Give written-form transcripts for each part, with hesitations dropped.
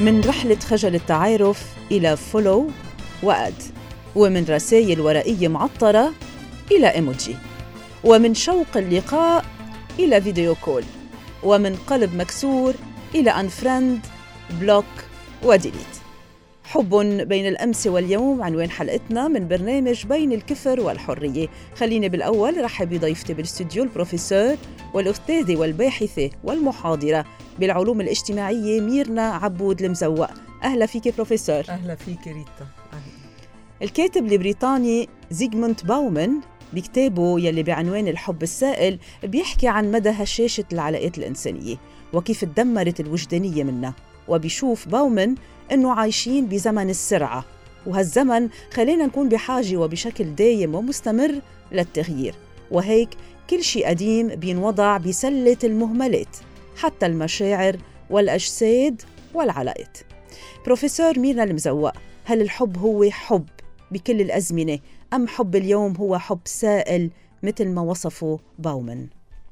من رحلة خجل التعارف إلى فولو وأد، ومن رسائل ورقية معطرة إلى إيموجي، ومن شوق اللقاء إلى فيديو كول، ومن قلب مكسور إلى أنفرند، بلوك وديليت. حب بين الأمس واليوم عنوان حلقتنا من برنامج بين الكفر والحرية. خليني بالأول رحب بضيفتي بالاستوديو البروفيسور والأستاذة والباحثة والمحاضرة بالعلوم الاجتماعية ميرنا عبود المزوق. أهلا فيك بروفيسور. أهلا فيك ريتا. أهلا. الكاتب البريطاني زيغموند باومن بكتابه يلي بعنوان الحب السائل بيحكي عن مدى هشاشة العلاقات الإنسانية وكيف تدمرت الوجدانية منها، وبيشوف باومن إنه عايشين بزمن السرعة، وهالزمن خلينا نكون بحاجة وبشكل دايم ومستمر للتغيير، وهيك كل شيء قديم بينوضع بسلة المهملات، حتى المشاعر والأجساد والعلاقات. بروفيسور ميرنا المزوق، هل الحب هو حب بكل الأزمنة أم حب اليوم هو حب سائل مثل ما وصفه باومن؟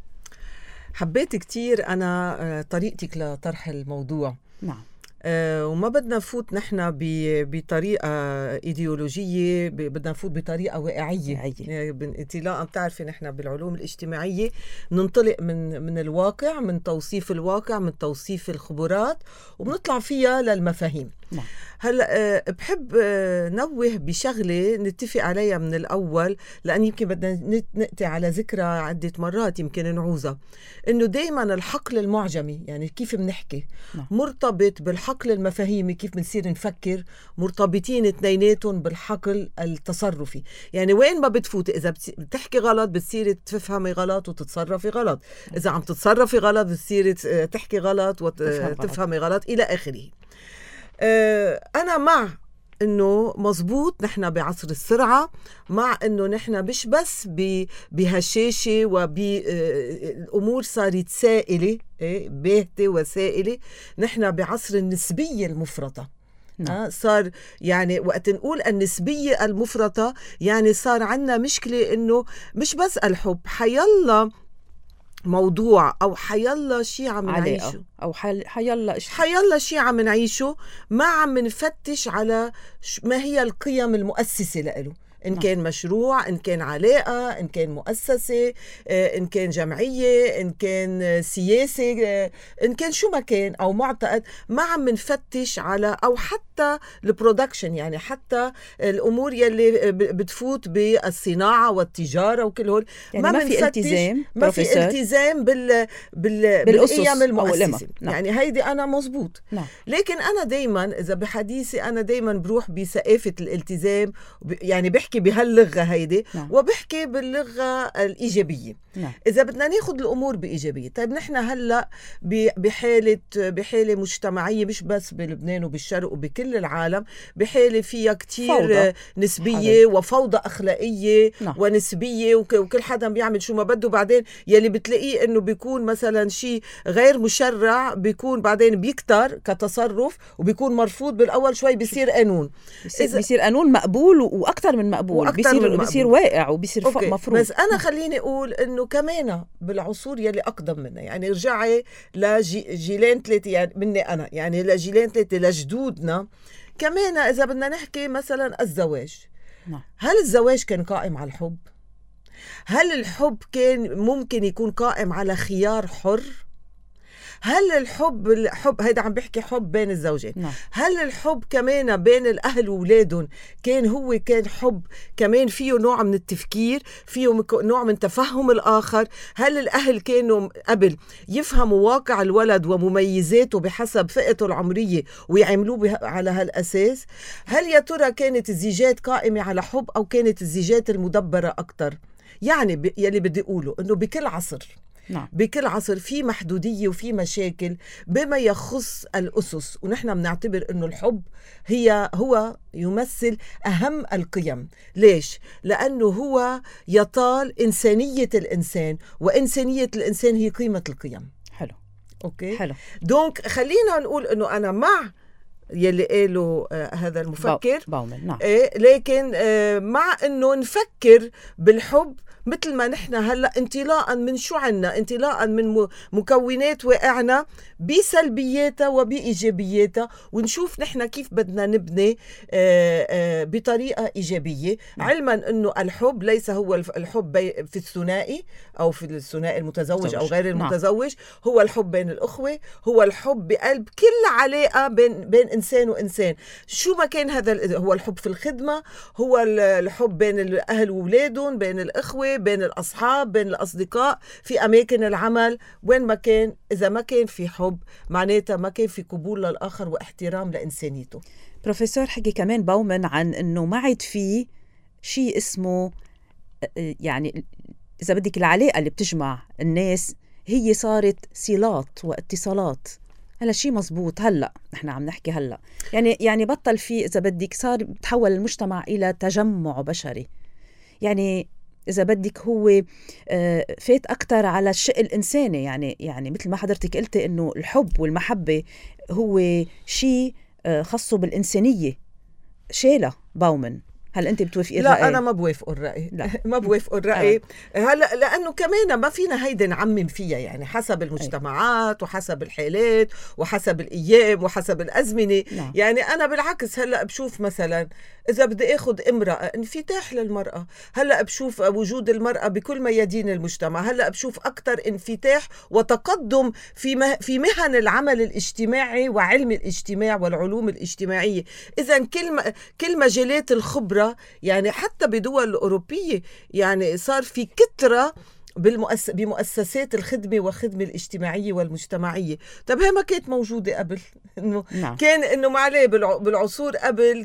حبيت كتير أنا طريقتك لطرح الموضوع. نعم. وما بدنا نفوت نحن بطريقة إيديولوجية، بدنا نفوت بطريقة واقعية. انت لا بتعرفي نحن بالعلوم الاجتماعية ننطلق من الواقع، من توصيف الواقع، من توصيف الخبرات، وبنطلع فيها للمفاهيم. نعم. هلا بحب نوه بشغلة نتفق عليها من الأول، لأن يمكن بدنا نأتي على ذكرى عدة مرات يمكن نعوزها، إنه دايما الحقل المعجمي، يعني كيف بنحكي، مرتبط بالحقل المفاهيمي، كيف بنصير نفكر، مرتبطين اثنيناتهم بالحقل التصرفي. يعني وين ما بتفوت، إذا بتحكي غلط بتصير تفهمي غلط وتتصرفي غلط، إذا عم تتصرفي غلط بتصير تحكي غلط وتفهمي غلط إلى آخره. أنا مع إنه مزبوط نحن بعصر السرعة، مع إنه نحن مش بس بهشاشة وبالأمور صارت سائلة، باهتة وسائلة، نحن بعصر النسبية المفرطة. صار يعني وقت نقول النسبية المفرطة يعني صار عنا مشكلة إنه مش بس الحب، حيالله موضوع أو حيالله شيء عم نعيشه، أو حيالله شيء عم نعيشه، ما عم نفتش على ما هي القيم المؤسسة له، إن كان مشروع، إن كان علاقة، إن كان مؤسسة، إن كان جمعية، إن كان سياسة، إن كان شو ما كان أو معتقد، ما عم نفتش على، أو حتى البرودكشن، يعني حتى الأمور يلي بتفوت بالصناعة والتجارة وكل هول، يعني ما في التزام، ما في التزام بالقيم المؤسسة. يعني هيدي أنا مزبوط. لكن أنا دايما إذا بحديثي أنا دايما بروح بثقافة الالتزام، يعني بحكي بهاللغة هيدي، وبحكي باللغة الإيجابية. إذا بدنا ناخد الأمور بإيجابية، طيب نحن هلأ بحالة مجتمعية، مش بس بلبنان وبالشرق وبكل العالم، بحالة فيها كتير نسبية وفوضى أخلاقية ونسبية، وكل حدا بيعمل شو ما بده. بعدين يلي بتلاقيه إنه بيكون مثلا شيء غير مشرع بيكون بعدين بيكتر كتصرف، وبيكون مرفوض بالأول، شوي بيصير قانون، بيصير قانون مقبول وأكتر من مقبول، بيصير واقع وبيصير مفروض. بس أنا خليني أقول إنه كمان بالعصور يلي أقدم منا، يعني رجعي لجيلين ثلاثة، يعني مني أنا، يعني لجيلين ثلاثة لجدودنا كمان. إذا بدنا نحكي مثلا الزواج، هل الزواج كان قائم على الحب؟ هل الحب كان ممكن يكون قائم على خيار حر؟ هل الحب هيدا عم بحكي حب بين الزوجين، هل الحب كمان بين الأهل وولادهم كان حب كمان فيه نوع من التفكير، فيه نوع من تفهم الآخر؟ هل الأهل كانوا قبل يفهموا واقع الولد ومميزاته بحسب فئته العمرية ويعملوه على هالأساس؟ هل يا ترى كانت الزيجات قائمة على حب أو كانت الزيجات المدبرة أكتر؟ يعني يلي بدي أقوله إنه بكل عصر بكل عصر في محدودية وفي مشاكل بما يخص الأسس، ونحن بنعتبر أنه الحب هو يمثل أهم القيم. ليش؟ لأنه هو يطال إنسانية الإنسان، وإنسانية الإنسان هي قيمة القيم. حلو. أوكي؟ حلو. دونك خلينا نقول أنه أنا مع يلي قاله هذا المفكر باومن. نعم. لكن مع انه نفكر بالحب مثل ما نحن هلا انطلاقا من شو عنا، انطلاقا من مكونات واقعنا بسلبياتها وبايجابياتها، ونشوف نحن كيف بدنا نبني بطريقه ايجابيه. علما انه الحب ليس هو الحب في الثنائي او في الثنائي المتزوج او غير المتزوج. هو الحب بين الاخوه، هو الحب بقلب كل علاقه بين انسان وانسان، شو ما كان. هذا هو الحب في الخدمه، هو الحب بين الاهل واولادهم، بين الاخوه، بين الأصحاب، بين الأصدقاء، في أماكن العمل، وين ما كان. إذا ما كان في حب معناتها ما كان في قبول للآخر واحترام لإنسانيته. بروفيسور حكي كمان باومن عن أنه ما عاد في شيء اسمه يعني إذا بدك العلاقة اللي بتجمع الناس هي صارت صلات واتصالات. هلا شيء مزبوط. هلا نحن عم نحكي هلا يعني بطل في إذا بدك صار بتحول المجتمع إلى تجمع بشري. يعني إذا بدك هو فات أكتر على الشق الإنساني. يعني مثل ما حضرتك قلتي إنه الحب والمحبة هو شيء خاصه بالإنسانية. شيلة باومن، هل أنت بتوافقي الرأي؟ لا أنا ما بوافق الرأي. لا. ما بوافق الرأي. هلا لأنه كمان ما فينا هيدا نعمم فيها، يعني حسب المجتمعات وحسب الحالات وحسب الأيام وحسب الأزمنة. لا. يعني أنا بالعكس هلا بشوف مثلا إذا بدي أخذ امرأة انفتاح للمرأة. هلا بشوف وجود المرأة بكل ميادين المجتمع. هلا بشوف أكتر انفتاح وتقدم في مهن العمل الاجتماعي وعلم الاجتماع والعلوم الاجتماعية. إذا كل مجالات الخبرة، يعني حتى بدول الأوروبية يعني صار في كثرة بمؤسسات الخدمة والخدمة الاجتماعية والمجتمعية. طب هي ما كانت موجودة قبل. إنه كان إنه معليه بالعصور قبل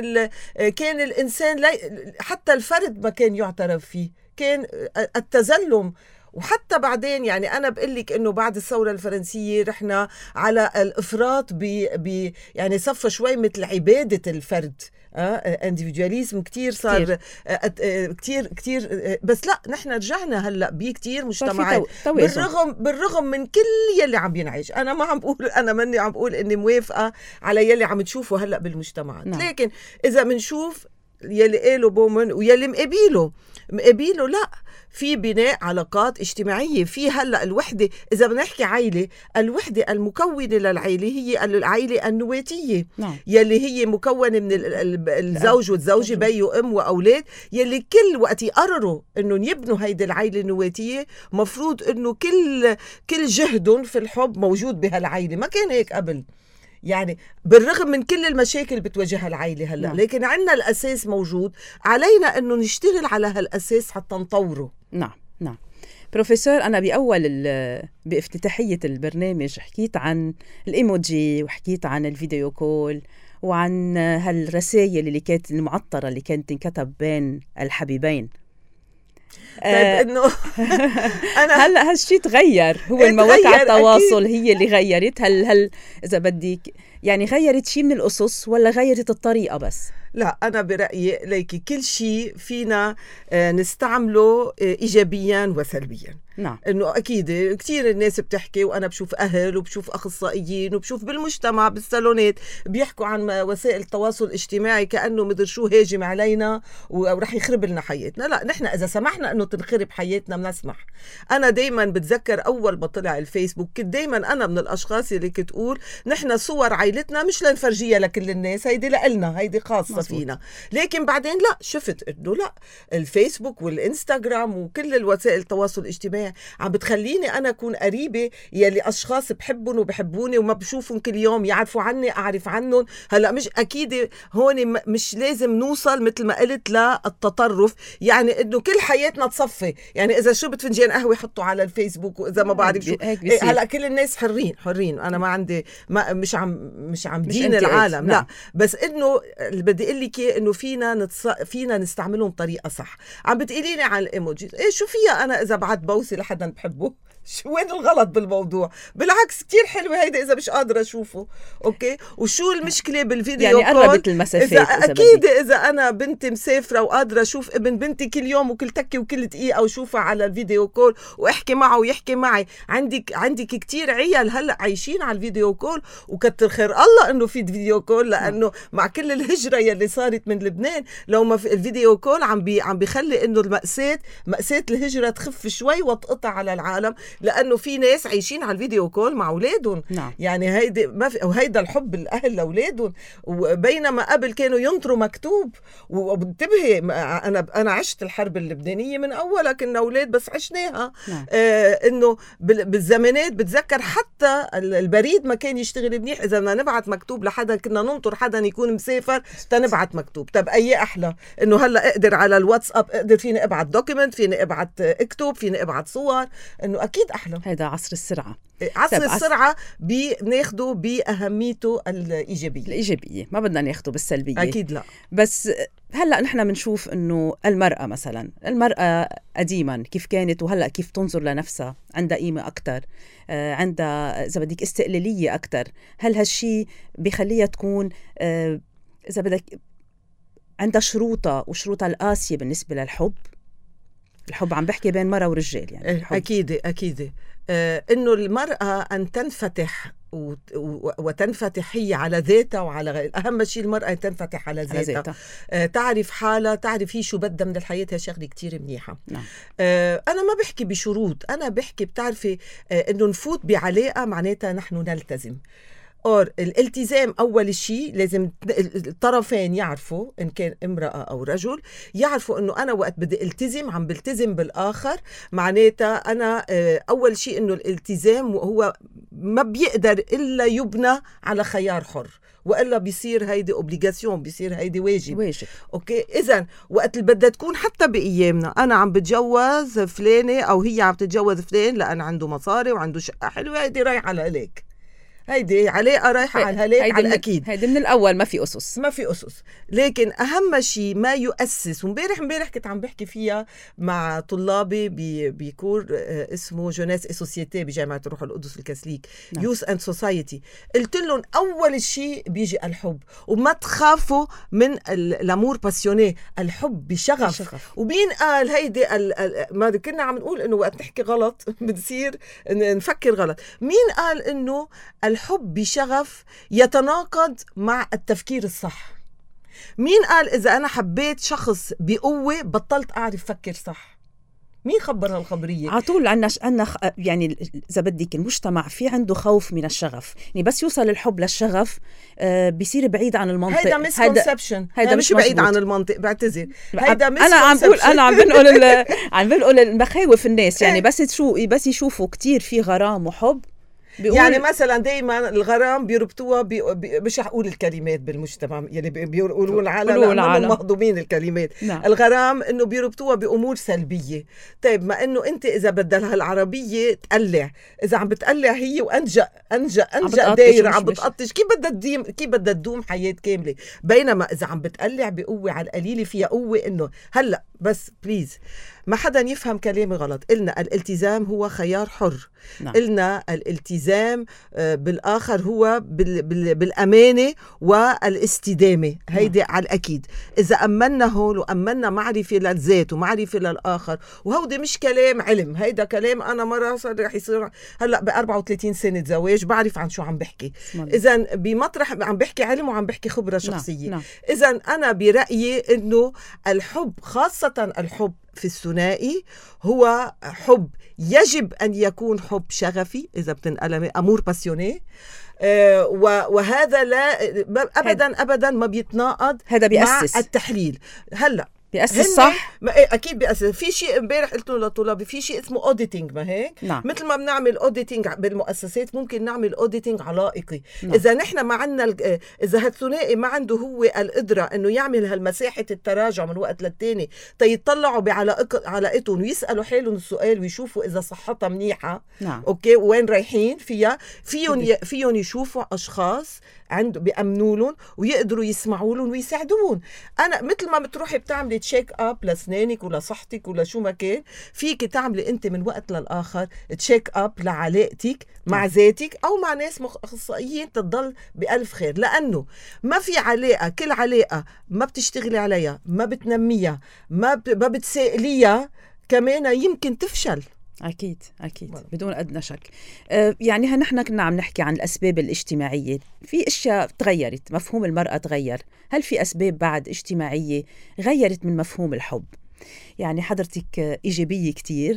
كان الإنسان حتى الفرد ما كان يعترف فيه، كان التزلم. وحتى بعدين يعني أنا بقلك إنه بعد الثورة الفرنسية رحنا على الإفراط يعني صفى شوي مثل عبادة الفرد. انديفيدواليزم كتير صار كتير بس لا نحن رجعنا هلا بكتير مجتمعات بالرغم من كل يلي عم ينعيش. انا ما عم بقول، انا ماني عم بقول اني موافقه على يلي عم تشوفه هلا بالمجتمعات. لكن اذا بنشوف يلي قاله بومن ويلي مقابيله لا، في بناء علاقات اجتماعية. في هلأ الوحدة، إذا بنحكي عائلة، الوحدة المكونة للعائلة هي العائلة النواتية. يلي هي مكونة من الزوج والزوجة، بي وأم وأولاد، يلي كل وقت يقرروا إنه يبنوا هيدي العائلة النواتية مفروض إنه كل جهدهم في الحب موجود بهالعائلة. ما كان هيك قبل، يعني بالرغم من كل المشاكل بتواجهها العائلة هلأ. لكن عنا الأساس موجود، علينا أنه نشتغل على هالأساس حتى نطوره. نعم. بروفيسور، أنا بافتتاحية البرنامج حكيت عن الإيموجي وحكيت عن الفيديو كول وعن هالرسائل اللي كانت المعطرة اللي كانت تنكتب بين الحبيبين. طيب إنه أنا هلا هالشي تغير. هو المواقع التواصل هي اللي غيرت. هل إذا بدك يعني غيرت شيء من الأسس ولا غيرت الطريقة بس؟ لا أنا برأيي ليكي كل شيء فينا نستعمله إيجابيا وسلبيا. إنه أكيد كتير الناس بتحكي، وأنا بشوف أهل وبشوف أخصائيين وبشوف بالمجتمع بالصالونات بيحكوا عن وسائل التواصل الاجتماعي كأنه مدر شو هاجم علينا ورح يخرب لنا حياتنا. لا، نحن إذا سمحنا إنه تنخرب حياتنا بنسمح. أنا دايما بتذكر أول ما طلع الفيسبوك كنت دايما أنا من الأشخاص اللي كنت تقول نحن صور عائلتنا مش لنفرجيها لكل الناس، هيدي لإلنا، هيدي خاصة فينا. لكن بعدين لا، شفت إنه لا، الفيسبوك والإنستغرام وكل الوسائل التواصل الاجتماعي عم بتخليني أنا أكون قريبة يلي أشخاص بحبهم وبحبوني وما بشوفهم كل يوم، يعرفوا عني أعرف عنهم. هلأ مش أكيد هون مش لازم نوصل مثل ما قلت للتطرف، يعني إنه كل حياتنا تصفي. يعني إذا شربت فنجان قهوة حطوا على الفيسبوك، وإذا ما بعرف شو. هلأ كل الناس حرين. أنا ما عندي مش عم دين العالم. لا، بس إنه اللي بدي أقول لك إنه فينا نستعملهم بطريقة صح. عم بتقوليني على الإيموجي، إيه شو فيها أنا إذا بعت بوسي لحدا بحبه؟ شو وين الغلط بالموضوع؟ بالعكس كتير حلوة هيدا إذا مش قادرة أشوفه. أوكي، وشو المشكلة بالفيديو يعني قربت المسافات إذا أكيد إذا أنا بنتي مسافرة وقادرة أشوف ابن بنتي كل يوم وكل تكي وكل دقيقة وشوفها على الفيديو كول وأحكي معه ويحكي معي. عندك كتير عيال هلأ عايشين على الفيديو كول، وكتر خير الله إنه في فيديو كول، لأنه مع كل الهجرة يلي صارت من لبنان لو ما في الفيديو كول عم بيخلي إنه مأساة الهجرة تخف شوي وتقطع على العالم، لأنه في ناس عايشين على الفيديو كول مع أولادهم. يعني هيدا ما في، وهيدا الحب الأهل لأولادهم. وبينما قبل كانوا ينطروا مكتوب. وبنتبهي أنا عشت الحرب اللبنانية من أولها، كنا أولاد بس عشناها. إنه بالزمانات بتذكر حتى البريد ما كان يشتغل منيح. إذا بدنا نبعت مكتوب لحدا كنا ننطر حدا يكون مسافر تنبعت مكتوب. طب أي أحلى إنه هلأ أقدر على الواتساب، أقدر فيني أبعت دوكيمنت، فيني أبعت اكتب، فيني أبعت صور. إنه أكيد أحلى. هذا عصر السرعة. عصر السرعة بناخده بأهميته الإيجابية، ما بدنا ناخده بالسلبية أكيد لا. بس هلأ نحن بنشوف إنه المرأة مثلا، المرأة قديما كيف كانت وهلأ كيف تنظر لنفسها، عندها قيمة أكتر، عندها إذا بدك استقلالية أكتر. هل هالشي بيخليها تكون إذا بدك عندها شروطها وشروطها القاسية بالنسبة للحب؟ الحب عم بحكي بين مرأة ورجال يعني الحب. أكيد إنه المرأة أن تنفتح وتنفتح هي على ذاتها وعلى غير. أهم شيء المرأة تنفتح على ذاتها. تعرف حالها، تعرف هي شو بدها من الحياة. هي شغلة كتير منيحة. أنا ما بحكي بشروط، أنا بحكي بتعرفي إنه نفوت بعلاقة معناتها نحن نلتزم. الالتزام أول شيء لازم الطرفين يعرفوا، إن كان امرأة أو رجل، يعرفوا إنه أنا وقت بدي التزم عم بلتزم بالآخر. معناتها أنا أول شيء إنه الالتزام هو ما بيقدر إلا يبنى على خيار حر، وإلا بيصير هيدي اوبليغاسيون، بيصير هيدي واجب. أوكي، إذن وقت اللي بدها تكون حتى بأيامنا أنا عم بتجوز فلانة أو هي عم تتجوز فلان لأن عنده مصاري وعنده شقة حلوة، هيدي رايحة لإليك، هيدي علاقة رايحة على الهلاك على الأكيد. هيدي من الأول ما في أسس. لكن أهم شيء ما يؤسس. ومبارح كنت عم بحكي فيها مع طلابي بكور اسمه جوناس سوسيتي بجامعة روح القدس الكاثوليك، يوث اند سوسايتي. قلت لهم أول شيء بيجي الحب، وما تخافوا من الأمور باسيوني، الحب بشغف. ومين قال هيدي ما كنا عم نقول إنه وقت نحكي غلط بنصير نفكر غلط. مين قال إنه الحب بشغف يتناقض مع التفكير الصح؟ مين قال إذا أنا حبيت شخص بقوة بطلت أعرف فكر صح؟ مين خبر هالخبرية؟ عطول عنا يعني إذا بدك المجتمع في عنده خوف من الشغف، يعني بس يوصل الحب للشغف بيصير بعيد عن المنطق. هيدا مسكونسبشن، هيدا مش بعيد عن المنطق، بعتذر. هيدا أنا عم بنقول المخاوف الناس، يعني بس يشوفوا كتير في غرام وحب. يعني مثلا دايما الغرام بيربطوها مش هقول الكلمات بالمجتمع يعني بيقولوا العالم مهضومين الكلمات. الغرام انه بيربطوها بامور سلبيه. طيب ما انه انت اذا بدها العربيه تقلع، اذا عم بتقلع هي وانجا دايره عم بتقطش، كيف بدها تدوم حياه كامله؟ بينما اذا عم بتقلع بقوه على القليله فيها قوه. انه هلا بس بليز ما حدا يفهم كلامي غلط. قلنا الالتزام هو خيار حر. قلنا الالتزام بالآخر هو بالأمانة والاستدامة. هيدي على الأكيد. إذا أمنا هول وأمنا معرفة للذات ومعرفة للآخر، وهودي مش كلام علم، هيدا كلام أنا مرة رح يصير هلأ ب34 سنة زواج بعرف عن شو عم بحكي. إذن بمطرح عم بحكي علم وعم بحكي خبرة شخصية. إذن أنا برأيي إنه الحب، خاصة الحب في الثنائي، هو حب يجب أن يكون حب شغفي إذا بتنقلمي أمور باسيوني. وهذا لا أبدا ما بيتناقض مع التحليل. هلأ بيأسس صح؟ أكيد بيأسس. في شيء امبارح قلت له لطلابي، في شيء اسمه أوديتينج، ما هيك؟ مثل ما بنعمل أوديتينج بالمؤسسات ممكن نعمل أوديتينج علائقي. إذا نحن ما عنا إذا هالثنائي ما عنده هو القدرة إنه يعمل هالمساحة التراجع من وقت للتاني تيطلعوا بعلاقتهم ويسألوا حالهم السؤال ويشوفوا إذا صحتها منيحة. أوكي، وين رايحين فيها؟ فيهم يشوفوا أشخاص عنده بيأمنوا لهم ويقدروا يسمعوا لهم ويساعدوهم. أنا مثل ما بتروحي بتعملي تشيك أب لسنانك ولا صحتك ولا شو ما كان، فيك تعملي أنت من وقت للآخر تشيك أب لعلاقتك مع ذاتك أو مع ناس أخصائيين تضل بألف خير. لأنه ما في علاقة، كل علاقة ما بتشتغلي عليها، ما بتنميها، ما بتسائليها، كمان يمكن تفشل. أكيد بدون أدنى شك. يعني نحن كنا عم نحكي عن الأسباب الاجتماعية، في أشياء تغيرت، مفهوم المرأة تغير، هل في أسباب بعد اجتماعية غيرت من مفهوم الحب؟ يعني حضرتك إيجابية كتير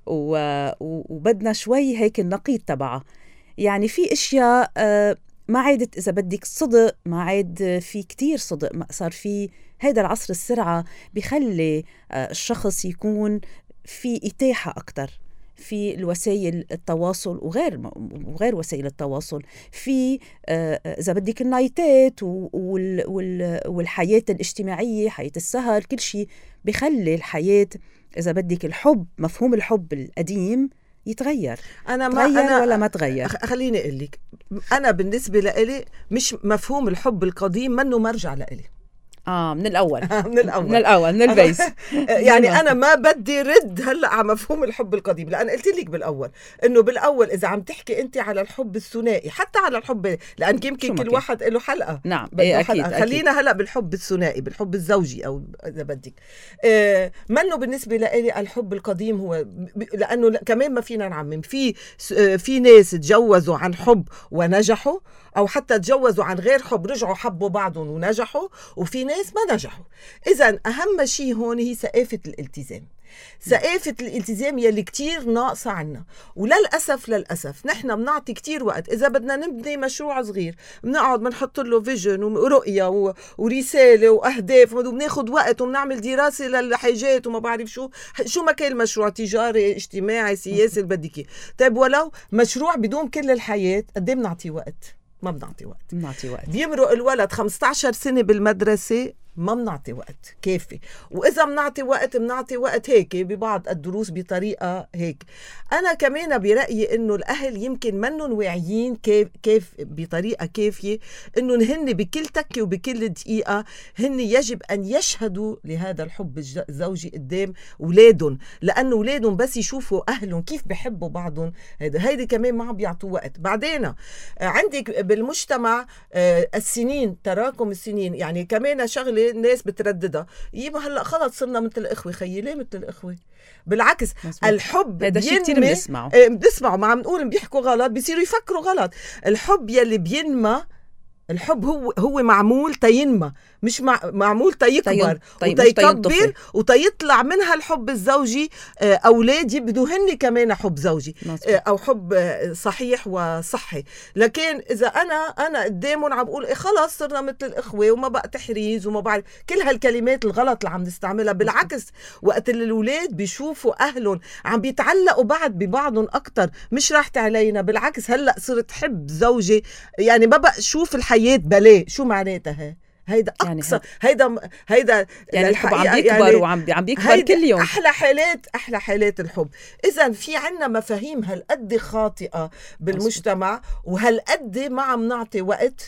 وبدنا شوي هيك النقيض تبعها. يعني في أشياء ما عادت إذا بدك صدق، ما عاد في كتير صدق، ما صار في هيدا العصر السرعة بيخلي الشخص يكون في إتاحة أكتر في الوسائل التواصل وغير وسائل التواصل، في إذا بدك النايتات والحياة الاجتماعية، حياة السهر، كل شيء بيخلي الحياة إذا بدك الحب، مفهوم الحب القديم يتغير. تغير ولا ما تغير؟ خليني أقول لك، أنا بالنسبة لإلي مش مفهوم الحب القديم منه مرجع لإلي. من الأول من البيس. يعني أنا ما بدي رد هلأ على مفهوم الحب القديم، لأن قلت لك بالأول إنه بالأول إذا عم تحكي أنت على الحب الثنائي، حتى على الحب، لأن يمكن كل واحد له حلقة. نعم أكيد. خلينا هلأ بالحب الثنائي، بالحب الزوجي أو إذا بدك. منه بالنسبة لي الحب القديم هو لأنه كمان ما فينا نعمم، في ناس تجوزوا عن حب ونجحوا، أو حتى تجوزوا عن غير حب رجعوا حبوا بعضهم ونجحوا، وفي ناس ما نجحوا. إذن أهم شيء هون هي ثقافة الالتزام. ثقافة الالتزام يلي كتير ناقصة عنا، وللأسف نحن بنعطي كتير وقت. إذا بدنا نبني مشروع صغير بنقعد بنحط له فيجن ورؤية ورسالة وأهداف، وبناخد وقت وبنعمل دراسة للحاجات وما بعرف شو ما كان المشروع، تجاري، اجتماعي، سياسي، اللي بدك إياه. طيب ولو مشروع بدون كل الحياة، قد ايه بنعطي وقت؟ ما بنعطي وقت. بيمرق الولد 15 سنة بالمدرسة، ما بنعطي وقت كافي. وإذا بنعطي وقت هيك ببعض الدروس بطريقة هيك. أنا كمان برأيي إنه الأهل يمكن منن واعيين كيف بطريقة كافية إنه هن بكل تكة وبكل دقيقة هن يجب أن يشهدوا لهذا الحب الزوجي قدام أولادهم، لأنه أولادهم بس يشوفوا أهلهم كيف بيحبوا بعضهم، هيدي كمان ما عم بيعطوا وقت. بعدين عندك بالمجتمع السنين، تراكم السنين، يعني كمان شغلة الناس بترددها، يبقى هلا خلص صرنا مثل الأخوة. خيلي مثل الأخوة، بالعكس مزبوط. الحب هذا شيء كتير بنسمعه، ما عم نقول بيحكوا غلط، بيصيروا يفكروا غلط. الحب يلي بينمى، الحب هو معمول تينمى، مش معمول تيكبر وتيكبر وتيطلع منها الحب الزوجي. أولاد يبدو هن كمان حب زوجي أو حب صحيح وصحي. لكن إذا أنا قدامهم عم بقول خلاص صرنا مثل الإخوة وما بقى تحريز وما بعرف كل هالكلمات الغلط اللي عم نستعملها، بالعكس وقت اللي الأولاد بيشوفوا أهلهم عم بيتعلقوا بعض ببعضهم أكتر، مش راحت علينا، بالعكس هلأ صرت حب زوجي، يعني ما بقى شوف الحياة بلاء. شو معناتها هيدا أقصى هيدا يعني الحب عم بيكبر يعني وعم بيكبر كل يوم. أحلى حالات الحب. إذن في عنا مفاهيم هالقد خاطئة بالمجتمع، وهالقد ما عم نعطي وقت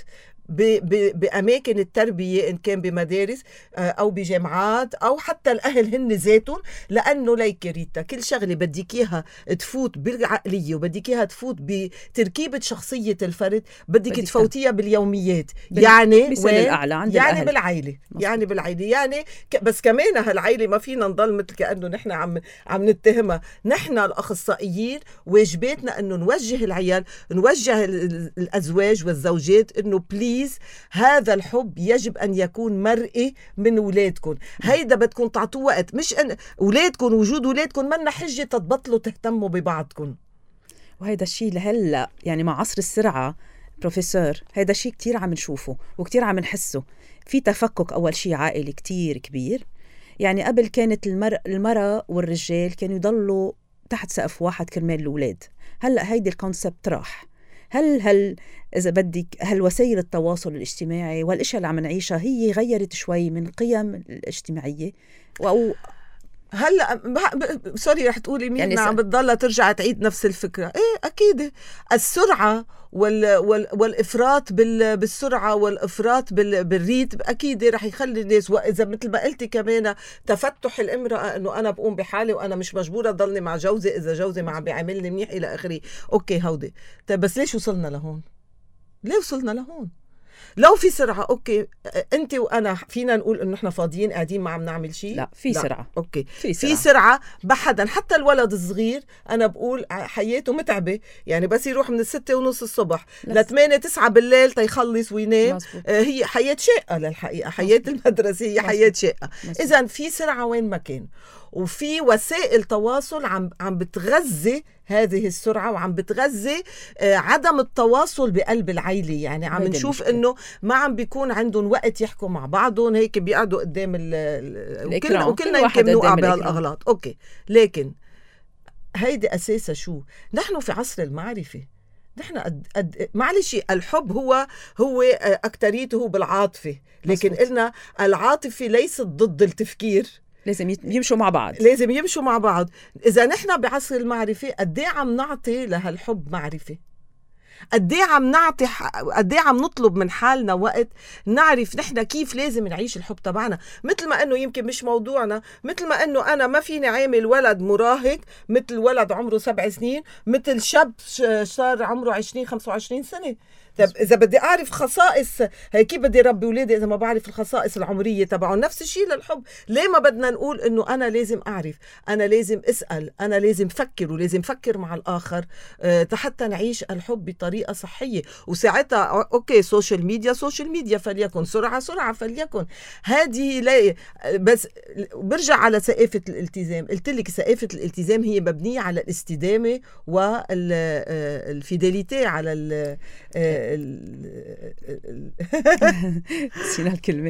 بأماكن التربية، إن كان بمدارس أو بجامعات أو حتى الأهل هن ذاتهم. لأنه ليك ريتا كل شغلة بدك إياها تفوت بالعقلية وبدك إياها تفوت بتركيبة شخصية الفرد، بدك تفوتيها باليوميات، يعني الأعلى عند يعني الأهل. بالعائلة يعني بس كمان هالعائلة ما فينا نضل مثل كأنه نحن عم نتهمها. نحن الأخصائيين واجباتنا أنه نوجه العيال، نوجه الأزواج والزوجات أنه هذا الحب يجب أن يكون مرئي من أولادكم. هيدا بدكم تعطوه وقت، مش أن أولادكم وجود أولادكم منا حجة تتبطلوا تهتموا ببعضكم. وهيدا الشيء لهلأ يعني مع عصر السرعة بروفيسور، هيدا الشيء كتير عم نشوفه وكتير عم نحسه. في تفكك أول شيء عائلي كتير كبير. يعني قبل كانت المرأة والرجال كانوا يضلوا تحت سقف واحد كرمال الأولاد. هلأ هيدي الكونسبت راح. هل إذا بدك وسائل التواصل الاجتماعي والأشياء اللي عم نعيشها هي غيرت شوي من قيم الاجتماعية، أو هلا سوري رح تقولي مين يعني عم بتضلها ترجع تعيد نفس الفكره. ايه اكيد السرعه والافراط بالسرعه والافراط بالريتم اكيد رح يخلي الناس، واذا مثل ما قلتي كمان تفتح الامراه انه انا بقوم بحالي وانا مش مجبوره ضلني مع جوزي اذا جوزي ما عم بيعاملني منيح الى اخره. اوكي هودي طيب بس ليش وصلنا لهون؟ ليه وصلنا لهون؟ لو في سرعة أوكي أنت وأنا فينا نقول إنه إحنا فاضيين قاعدين ما عم نعمل شيء؟ لا في سرعة. أوكي في سرعة بحدا، حتى الولد الصغير أنا بقول حياته متعبة، يعني بس يروح من 6:30 الصبح ل8-9 بالليل تيخلص وينام. هي حياة شاقة للحقيقة، حياة المدرسة هي حياة شاقة. إذن في سرعة وين ما كان، وفي وسائل تواصل عم بتغذي هذه السرعة وعم بتغذي عدم التواصل بقلب العيلة. يعني عم نشوف انه ما عم بيكون عندهم وقت يحكوا مع بعضهم، هيك بيقعدوا قدام وكلنا يمكن نوقع بهالاغلاط. اوكي لكن هيدي اساسا شو؟ نحن في عصر المعرفة، نحن معلش الحب هو اكتريته بالعاطفة، لكن قلنا العاطفة ليست ضد التفكير، لازم يمشوا مع بعض، لازم يمشوا مع بعض. إذا نحن بعصر المعرفة قديه عم نعطي لهالحب معرفة، قديه عم نعطي، قديه عم نطلب من حالنا وقت نعرف نحن كيف لازم نعيش الحب تبعنا. مثل ما انه يمكن مش موضوعنا، مثل ما انه انا ما فيني عامل ولد مراهق مثل ولد عمره 7 سنين، مثل شاب صار عمره 20-25 سنة. طب إذا بدي أعرف خصائص كيف بدي ربي ولادي إذا ما بعرف الخصائص العمرية تبعهم؟ نفس الشيء للحب. ليه ما بدنا نقول إنه أنا لازم أعرف، أنا لازم أسأل، أنا لازم فكر، ولازم فكر مع الآخر حتى نعيش الحب بطريقة صحية. وساعتها أوكي سوشيال ميديا فليكن، سرعة فليكن، هذه لا. بس برجع على سقافة الالتزام. قلت لك سقافة الالتزام هي مبنية على الاستدامة والفيداليتي، على نسينا الكلمة.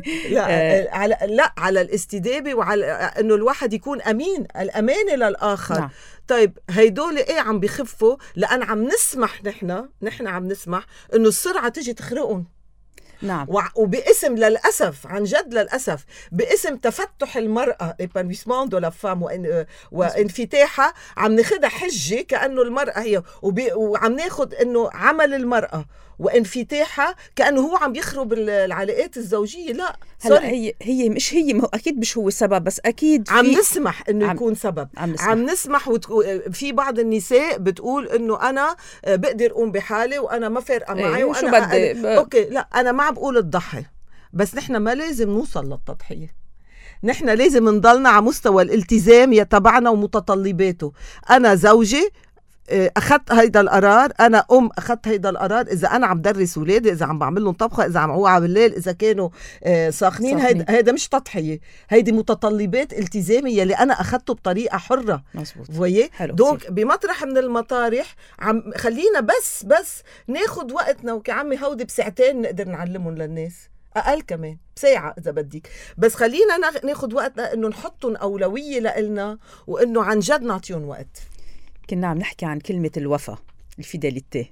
على الاستدامة وعلى انه الواحد يكون امين، الامانة للاخر. نعم. طيب هيدول ايه عم بيخفوا لان عم نسمح، نحن عم نسمح انه السرعة تجي تخرقهم. نعم. وباسم للأسف، عن جد للأسف، باسم تفتح المرأة épanouissement de la femme وانفتاحها، عم ناخدها حجة كأنه المرأة هي، وعم ناخد انه عمل المرأة وانفتاحها كأنه هو عم يخرب العلاقات الزوجية. لا هلا هي مش هي أكيد مش هو السبب، بس أكيد عم نسمح إنه يكون سبب. عم نسمح في بعض النساء بتقول إنه أنا بقدر أقوم بحالي وأنا ما فارقة معي وأنا أوكي. لا أنا ما عم بقول تضحي، بس نحن ما لازم نوصل للتضحية. نحن لازم نضلنا على مستوى الالتزام يتبعنا ومتطلباته. أنا زوجي أخذت هيدا القرار، أنا أخذت هيدا القرار. إذا أنا عم درس ولادي، إذا عم بعمل لهم طبخة، إذا عم أوعى بالليل، إذا كانوا ساخنين، هيدا مش تضحية، هيدي متطلبات التزامية اللي أنا أخذته بطريقة حرة. مزبوط. دونك بمطرح من المطارح خلينا بس ناخد وقتنا، وكعمي هودي بساعتين نقدر نعلمهم للناس، أقل كمان بساعة إذا بدك، بس خلينا ناخد وقتنا إنه نحطهم أولوية لإلنا، وإنه عن جد نعطيهم وقت. كنا عم نحكي عن كلمة الوفا، الفيداليتي.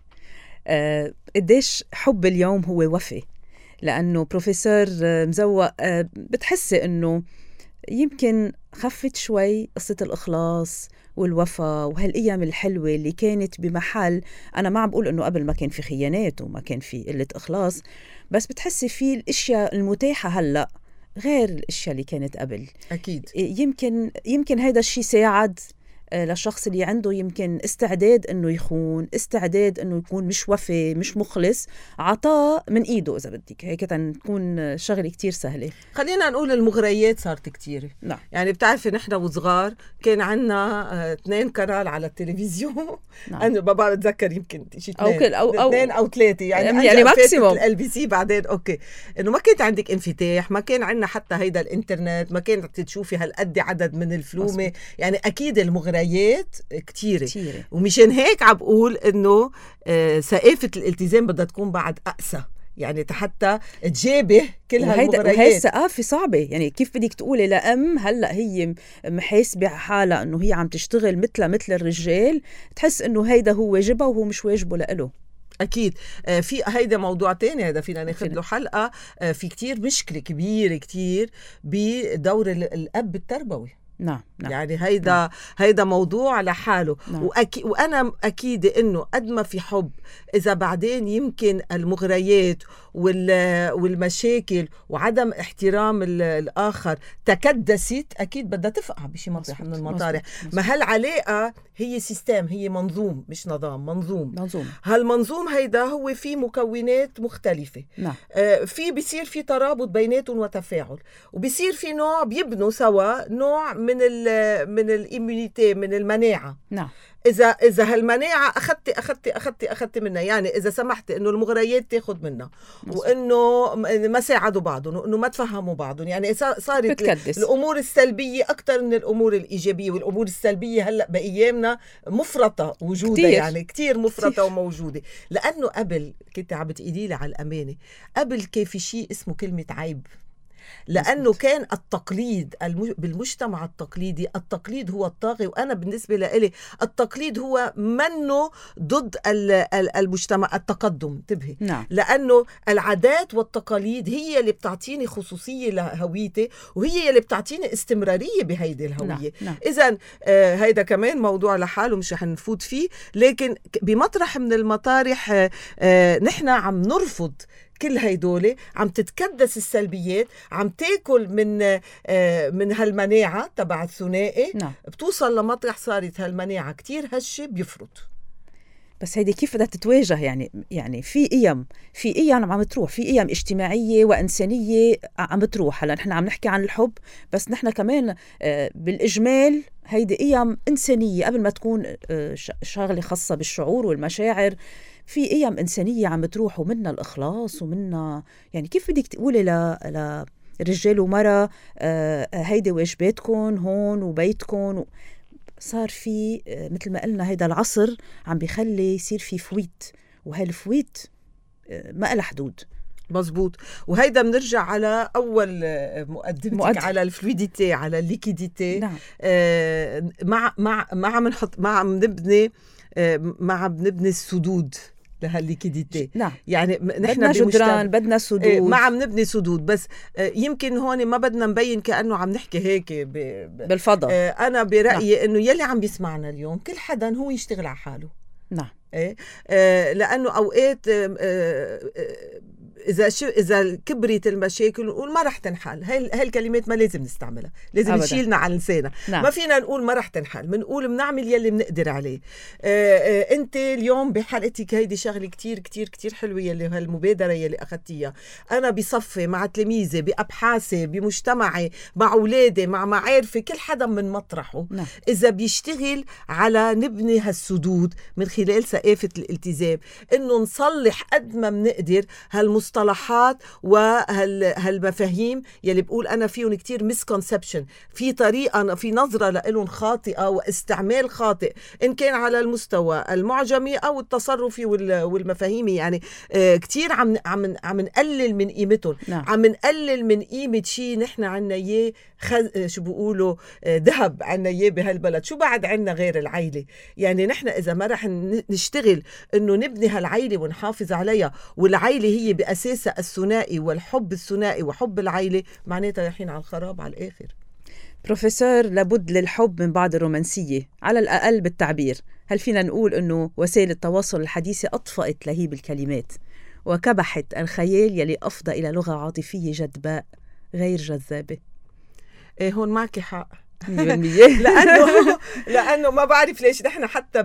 قديش حب اليوم هو وفي، لأنه بروفيسور مزوق بتحسي أنه يمكن خفت شوي قصة الإخلاص والوفا وهالأيام الحلوة اللي كانت بمحل. أنا ما عم بقول أنه قبل ما كان في خيانات وما كان في قلة إخلاص، بس بتحسي في الأشياء المتاحة هلأ غير الأشياء اللي كانت قبل. أكيد يمكن هيدا الشيء ساعد للشخص اللي عنده يمكن استعداد انه يخون، استعداد انه يكون مش وفي، مش مخلص، عطاء من ايده اذا بدك، هيك تكون شغله كتير سهله. خلينا نقول المغريات صارت كتير. نعم. يعني بتعرفي نحن وصغار كان عندنا 2 قناه على التلفزيون. نعم. انا بابا بتذكر يمكن شيء 2 أو 3 يعني ماكسيموم الLBC بعدين. اوكي انه ما كانت عندك انفتاح، ما كان عندنا حتى هيدا الانترنت، ما كانت تشوفي هالقد عدد من الفلومه. يعني اكيد المغريات كتيرة. ومشان هيك عم بقول انه سقافة الالتزام بدها تكون بعد أقسى، يعني حتى تجابه كل هالمغريات. وهي السقافة صعبة. يعني كيف بدك تقولي لأم هلأ هي محاسبة حالها انه هي عم تشتغل مثل الرجال، تحس انه هيدا هو واجبها وهو مش واجبه لإله. أكيد. في هيدا موضوع تاني، هذا فينا ناخد له حلقة. في كتير مشكلة كبيرة كتير بدور الأب التربوي. نعم. يعني هيدا موضوع لحاله. نعم. وأنا أكيد إنه قد ما في حب، إذا بعدين يمكن المغريات والمشاكل وعدم احترام الآخر تكدست، أكيد بدها تفقع بشي مطرح من المطارح. ما هالعلاقة هي سيستم، هي منظوم، مش نظام، منظوم. هالمنظوم هيدا هو فيه مكونات مختلفة. نعم. بيصير في ترابط بيناتهم وتفاعل، وبيصير في نوع بيبنوا سوا نوع من الإيمونيتي، من المناعة. نعم. إذا هالمناعة أخذتي منها، يعني إذا سمحت إنه المغريات تاخد منها، وإنه ما ساعدوا بعضهم، وإنه ما تفهموا بعضهم، يعني صارت الأمور السلبية أكتر من الأمور الإيجابية. والأمور السلبية هلأ بأيامنا مفرطة وجودة كتير. يعني كتير مفرطة كتير. وموجودة. لأنه قبل كنت عم بتقولي لي على الأمانة، قبل كان في شيء اسمه كلمة عيب، لأنه كان التقليد بالمجتمع التقليدي، التقليد هو الطاغي. وأنا بالنسبة لي التقليد هو منه ضد المجتمع التقدم. انتبهي. نعم. لأنه العادات والتقاليد هي اللي بتعطيني خصوصية لهويتي، وهي اللي بتعطيني استمرارية بهيدي الهوية. نعم. إذن هيدا كمان موضوع لحاله مش رح نفوت فيه، لكن بمطرح من المطارح نحن عم نرفض كل هيدولي، عم تتكدس السلبيات، عم تاكل من هالمناعة تبع الثنائي. نعم. بتوصل لمطرح صارت هالمناعة كتير هشة بيفرط. بس هيدي كيف بدها تتواجه؟ يعني في قيم عم تروح، في قيم اجتماعية وإنسانية عم تروح. هلا نحن عم نحكي عن الحب، بس نحن كمان بالإجمال هيدي قيم إنسانية قبل ما تكون شغلة خاصة بالشعور والمشاعر. في قيم إنسانية عم تروح، ومنها الإخلاص، ومنها يعني كيف بدك تقولي لرجال ومرأة هيدي واجباتكم هون وبيتكم. صار في مثل ما قلنا هيدا العصر عم بيخلي يصير في فويت، وهالفويت ما لها حدود. مزبوط. وهيدا بنرجع على أول مقدمتك على الفلويديتي، على الليكيديتي. نعم. مع بنبني السدود لهالليكيديتي. نعم. يعني نحن جدران، بدنا سدود. ما عم نبني سدود، بس يمكن هون ما بدنا نبين كأنه عم نحكي هيك بالفضل. أنا برأيي إنه يلي عم بيسمعنا اليوم كل حدا هو يشتغل على حاله. نعم. لأنه أوقات إذا كبرت المشاكل نقول ما رح تنحل. هاي الكلمات ما لازم نستعملها، لازم أبداً نشيلنا على لساننا. نعم. ما فينا نقول ما رح تنحل، بنقول بنعمل يلي بنقدر عليه. أنت اليوم بحلقتك هيدي شغلة كتير كتير كتير حلوة، يلي هالمبادرة يلي أخذتيها. أنا بصفي مع تلاميذي، بأبحاثي، بمجتمعي، مع أولادي، مع معارفي، كل حدا من مطرحه. نعم. إذا بيشتغل على نبني هالسدود من خلال ثقافة الالتزام، إنه نصلح قد ما بنقدر هالمصطلحات وهالمفاهيم يلي بقول أنا فيهم كتير مسكونسبشن، في طريقة، في نظرة لإلهم خاطئة واستعمال خاطئ، إن كان على المستوى المعجمي أو التصرفي والمفاهيمي. يعني كتير عم نقلل من قيمتهم. نعم. عم نقلل من قيمة شيء نحن عنا إياه، شو بيقولوا ذهب عنا إياه بهالبلد. شو بعد عنا غير العيلة؟ يعني نحن إذا ما رح نشتغل إنه نبني هالعيلة ونحافظ عليها، والعيلة هي بأساسها الثنائي والحب الثنائي وحب العيلة، معناتها رايحين على الخراب على الآخر. بروفيسور، لابد للحب من بعض الرومانسية على الأقل بالتعبير. هل فينا نقول أنه وسائل التواصل الحديثة أطفأت لهيب الكلمات وكبحت الخيال يلي أفضى إلى لغة عاطفية جذباء غير جذابة؟ هون معك حق 100%. لأنه ما بعرف ليش نحن حتى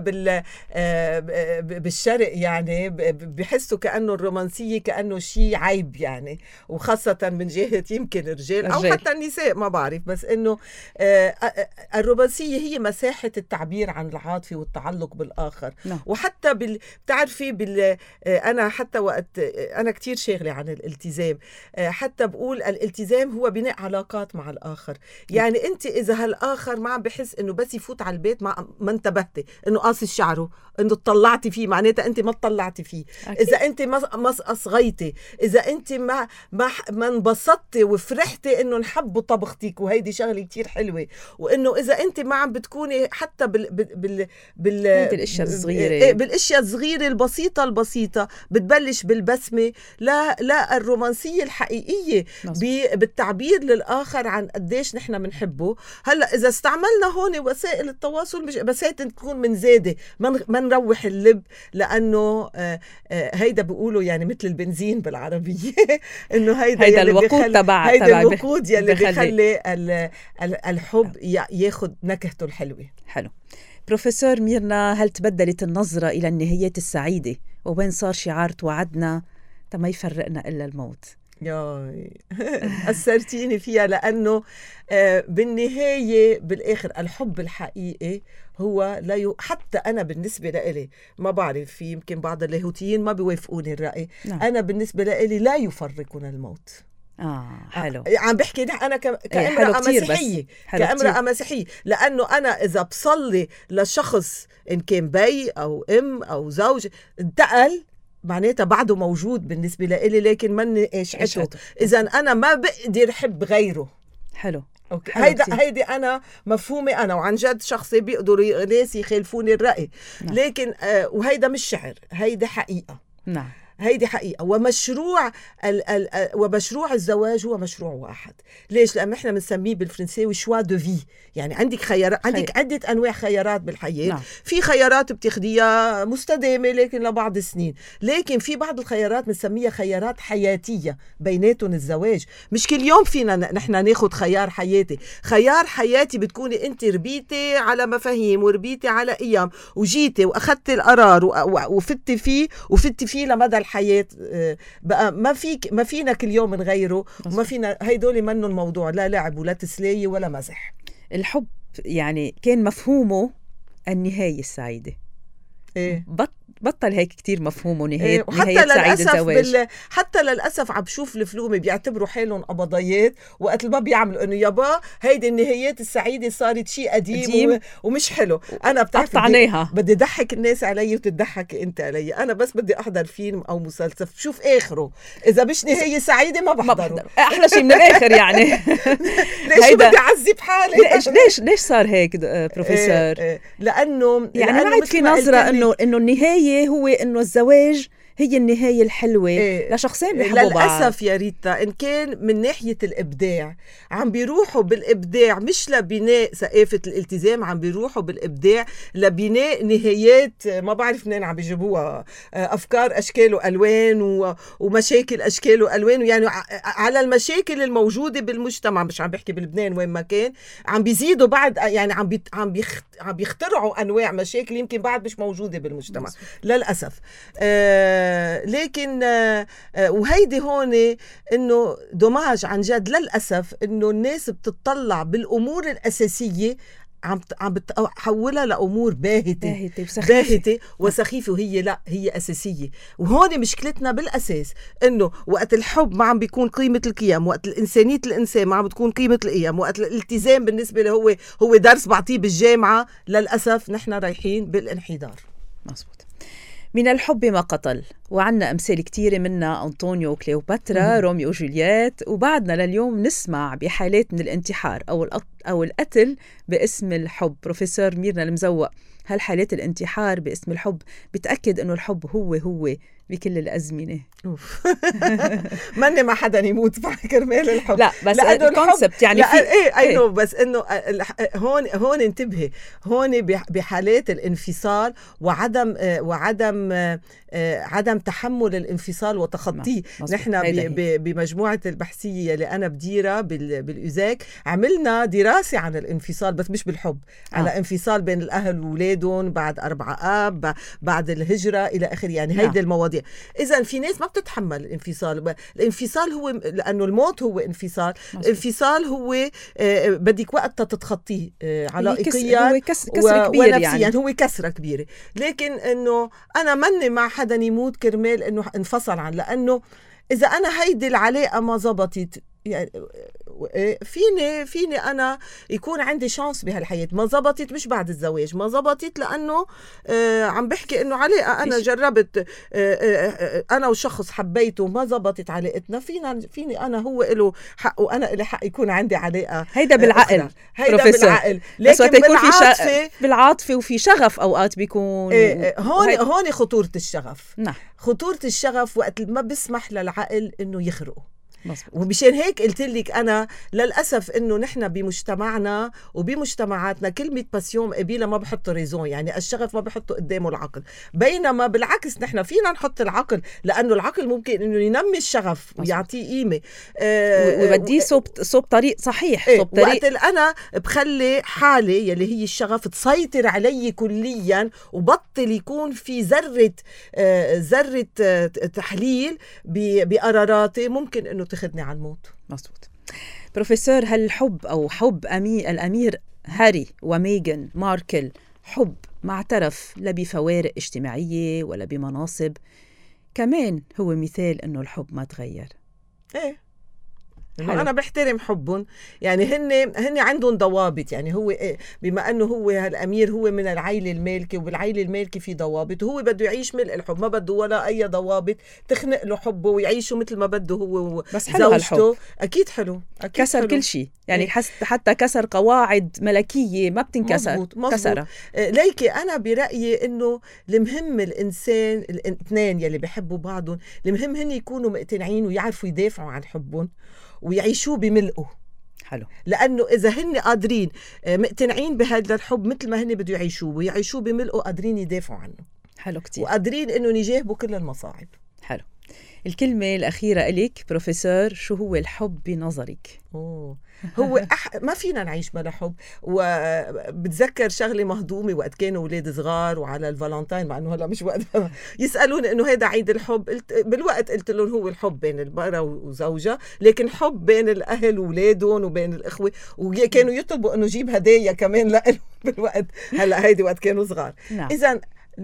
بالشرق يعني بحسوا كأنه الرومانسية كأنه شيء عيب، يعني وخاصة من جهة يمكن الرجال أو حتى النساء، ما بعرف. بس إنه الرومانسية هي مساحة التعبير عن العاطفة والتعلق بالآخر. وحتى بتعرفي أنا حتى وقت أنا كتير شاغلة عن الالتزام، حتى بقول الالتزام هو بناء علاقات مع الآخر. يعني أنت إذا الآخر ما عم بحس إنه بس يفوت على البيت ما انتبهتي إنه قاصص شعره، إنه طلعتي فيه، معناتها أنت ما طلعتي فيه. أكيد. إذا أنت ما أصغيتي، إذا أنت ما انبسطتي وفرحتي إنه نحبوا طبختك، وهيدي شغلة كتير حلوة. وإنه إذا أنت ما عم بتكوني حتى بالأشياء الصغيرة، بالأشياء الصغيرة البسيطة بتبلش بالبسمة. لا الرومانسية الحقيقية بالتعبير للآخر عن قديش نحن بنحبه. هلا اذا استعملنا هون وسائل التواصل مش بس هي تكون من زاده، ما نروح اللب، لانه هيدا بيقولوا يعني مثل البنزين بالعربيه انه هيدا الوقود تبع هيدا الوقود يلي بيخلي الحب ياخد نكهته الحلوه. حلو. بروفيسور ميرنا، هل تبدلت النظره الى النهايات السعيده وين صار شعار توعدنا ما يفرقنا الا الموت؟ ياي أثرتيني فيها، لأنه بالنهاية بالآخر الحب الحقيقي هو حتى أنا بالنسبة لإلي ما بعرف، في يمكن بعض اللاهوتيين ما بيوافقوني الرأي. نعم. أنا بالنسبة لإلي لا يفرقنا الموت. حلو. عم بحكي أنا كامرأة مسيحية، كامرأة مسيحية، لأنه أنا إذا بصلي لشخص إن كان بي أو أم أو زوج انتقل، معناتها بعده موجود بالنسبة لإلي، لكن مني عشته. إذا أنا ما بقدر حب غيره. حلو. أوكي. هيدي أنا مفهومي أنا، وعن جد شخصي بيقدروا ناس يخالفوني الرأي. نعم. لكن وهيدا مش شعر، هيدا حقيقة. نعم. هيدي حقيقة. ومشروع الزواج هو مشروع واحد. ليش؟ لأن احنا بنسميه بالفرنساوي شوا دو في، يعني عندك خيارات، عندك عدة أنواع خيارات بالحياة. نعم. في خيارات بتاخديها مستدامة لكن لبعض السنين، لكن في بعض الخيارات بنسميها خيارات حياتية، بيناتهم الزواج. مش كل يوم فينا نحن ناخد خيار حياتي. خيار حياتي بتكوني انت ربيتي على مفاهيم وربيتي على أيام وجيتي وأخذتي القرار وفتي فيه لمدى الحياة. بقى ما فينا كل يوم نغيره، وما فينا هيدول منه الموضوع لا لعب ولا تسلية ولا مزح. الحب يعني كان مفهومه النهاية السعيدة. إيه؟ بطل هيك كتير مفهومه نهاية سعيدة الزواج. حتى للأسف عم بشوف الفلومة بيعتبروا حالهم قبضيات، وقت ما بيعملوا انه يابا هيدي النهايات السعيدة صارت شيء قديم ومش حلو. انا بتعرف بدي ضحك الناس علي وتضحك انت علي. انا بس بدي احضر فيلم او مسلسل شوف اخره، اذا مش نهاية سعيدة ما بحضره. احلى شيء من الاخر يعني. ليش بدي اعذب حالي؟ ليش صار هيك بروفيسور؟ لانه يعني ما عاد في نظرة انه النهاية هو انه الزواج هي النهاية الحلوة لشخصين بيحبوا بعض. للأسف يا ريتا إن كان من ناحية الإبداع عم بيروحوا بالإبداع مش لبناء ثقافة الالتزام، عم بيروحوا بالإبداع لبناء نهايات ما بعرف منين عم بيجيبوها، أفكار أشكال وألوان ومشاكل أشكال وألوان، يعني على المشاكل الموجودة بالمجتمع. مش عم بحكي بلبنان وين ما كان، عم بيزيدوا بعد، يعني عم بيخترعوا أنواع مشاكل يمكن بعد مش موجودة بالمجتمع للأسف. لكن وهيدي هون انه دوماج عن جد للأسف انه الناس بتطلع بالأمور الأساسية عم بتحولها لأمور باهتة وسخيفة، وهي لا، هي أساسية. وهون مشكلتنا بالأساس إنه وقت الحب ما عم بيكون قيمة القيم، وقت الإنسانية الإنسان ما عم بتكون قيمة القيم، وقت الالتزام بالنسبة له هو درس بعطيه بالجامعة، للأسف نحن رايحين بالانحدار. مظبوط. من الحب ما قتل، وعنا أمثال كتيرة منها أنطونيو وكليوباترا، روميو وجولييت، وبعدنا لليوم نسمع بحالات من الانتحار أو القتل باسم الحب. بروفيسور ميرنا المزوق، هل حالات الانتحار باسم الحب بتأكد أنه الحب هو بكل الأزمنة؟ مني ما حدا يموت كرمال الحب، لا بس الكونسبت يعني ايه بس انه هون انتبهي، هون بحالات الانفصال وعدم تحمل الانفصال وتخطيه. نحن بمجموعة البحثية اللي أنا بديرها بالأوزاك عملنا دراسة عن الانفصال، بس مش بالحب، على انفصال بين الأهل وولادهم بعد 4 آب، بعد الهجرة إلى آخر، يعني هيدي المواضيع. إذن في ناس ما بتتحمل الانفصال. الانفصال هو لأنه الموت هو انفصال. الانفصال هو بدك وقت تتخطيه علائقيا هو كسر كبير، يعني هو كسرة كبيرة. لكن إنه أنا مني مع حدا يموت كرمال إنه انفصل عن، لأنه إذا أنا هيدي العلاقة ما زبطت، يعني فيني أنا يكون عندي شانس بهالحياة. ما زبطت مش بعد الزواج، ما زبطت لأنه عم بحكي إنه علاقة أنا جربت، أنا وشخص حبيته ما زبطت علاقتنا، فيني أنا هو له حق وأنا إلي حق يكون عندي علاقة. هيدا بالعقل، هيدا بالعقل، لكن بالعاطفة وفي شغف أوقات بيكون هون خطورة الشغف. نعم. خطورة الشغف وقت ما بسمح للعقل إنه يخرقه. مزبوط. ومشان هيك قلت لك أنا للأسف إنه نحن بمجتمعنا وبمجتمعاتنا كلمة باسيون قبيلة ما بحطوا ريزون، يعني الشغف ما بحطوا قدامه العقل، بينما بالعكس نحن فينا نحط العقل، لأنه العقل ممكن إنه ينمي الشغف ويعطيه قيمة ويوديه صوب طريق صحيح. إيه، وقت أنا بخلي حالي يلي هي الشغف تسيطر علي كليا وبطل يكون في ذرة تحليل بقراراتي ممكن إنه تاخدني على الموت. مظبوط. بروفيسور، هل حب أو حب الأمير هاري وميغان ماركل حب ما اعترف لا بفوارق اجتماعية ولا بمناصب، كمان هو مثال إنه الحب ما تغير؟ إيه، أنا بحترم حبهم، يعني هن عندهم ضوابط، يعني هو بما أنه هو الأمير هو من العائلة المالكة، وبالعائلة المالكة في ضوابط، وهو بده يعيش ملء الحب، ما بده ولا أي ضوابط تخنق له حبه ويعيشه مثل ما بده هو وزوجته. أكيد حلو، أكيد كسر حلو. كل شيء، يعني حتى كسر قواعد ملكية ما بتنكسر. مزبوط. كسرها. ليكي أنا برأيي إنه المهم الإنسان الاثنين يلي بيحبوا بعضهم، المهم هن يكونوا مقتنعين ويعرفوا يدافعوا عن حبهم ويعيشوه بملئه. حلو. لأنه إذا هن قادرين مقتنعين بهذا الحب مثل ما هن بده يعيشوه ويعيشوه بملئه، قادرين يدافعوا عنه. حلو كتير. وقادرين إنه يجاهبوا كل المصاعب. حلو. الكلمة الأخيرة إليك بروفيسور، شو هو الحب بنظرك؟ هو ما فينا نعيش بلا حب. وبتذكر شغلة مهضومة وقت كانوا أولاد صغار وعلى الفالنتين، مع أنه هلا مش وقت يسألون إنه هيدا عيد الحب، بالوقت قلت لهم هو الحب بين المرأة وزوجها، لكن حب بين الأهل وولادهم وبين الإخوة، وكانوا يطلبوا إنه جيب هدايا كمان لهم بالوقت. هلا هيدي وقت كانوا صغار. نعم. إذن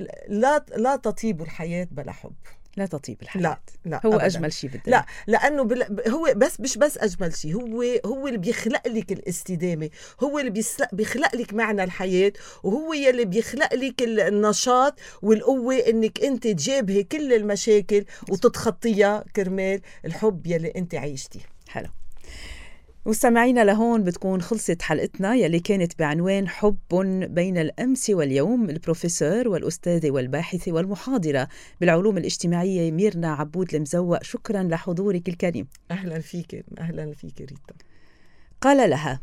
لا تطيب الحياة بلا حب. لا تطيب الحياة. لا هو أبداً. أجمل شيء بالدنيا. لا، لأنه هو مش بس أجمل شيء، هو اللي بيخلق لك الاستدامة، هو اللي بيخلق لك معنى الحياة، وهو اللي بيخلق لك النشاط والقوة إنك أنت تجابهي كل المشاكل وتتخطيها كرمال الحب يلي أنت عايشتي. حلو. مستمعينا، لهون بتكون خلصت حلقتنا يلي كانت بعنوان حب بين الأمس واليوم. البروفيسور والأستاذة والباحثة والمحاضرة بالعلوم الاجتماعية ميرنا عبود المزوق، شكرا لحضورك الكريم. أهلا فيك ريتا. قال لها: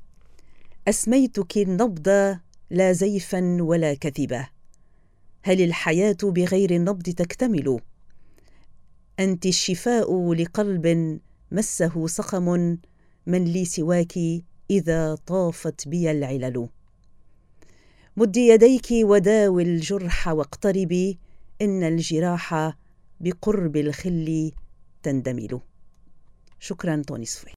أسميتك النبض لا زيفا ولا كذبة، هل الحياة بغير النبض تكتمل؟ أنت الشفاء لقلب مسه سقم، من لي سواك إذا طافت بي العلل. مدي يديك وداوي الجرح واقتربي، إن الجراح بقرب الخل تندمل. شكرا توني صفي.